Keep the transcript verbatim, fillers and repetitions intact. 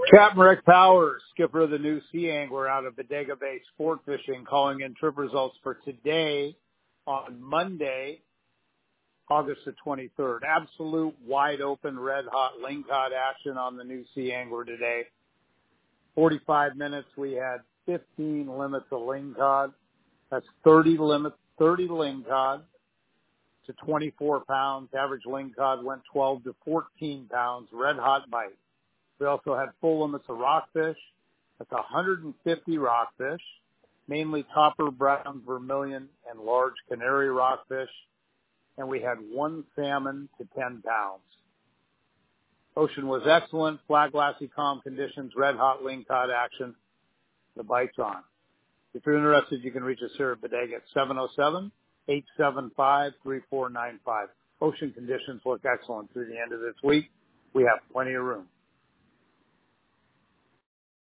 Captain Rick Powers, skipper of the new Sea Angler out of Bodega Bay Sport Fishing, calling in trip results for today on Monday, August the twenty-third. Absolute wide open, red hot lingcod action on the new Sea Angler today. forty-five minutes, we had fifteen limits of lingcod. That's thirty limits, thirty lingcod to twenty-four pounds. Average lingcod went twelve to fourteen pounds, red hot bite. We also had full limits of rockfish. That's one hundred fifty rockfish, mainly copper, brown, vermilion, and large canary rockfish. And we had one salmon to ten pounds. Ocean was excellent, flat glassy calm conditions, red hot lingcod action. The bite's on. If you're interested, you can reach us here at Bodega at seven oh seven, eight seven five, three four nine five. Ocean conditions look excellent through the end of this week. We have plenty of room.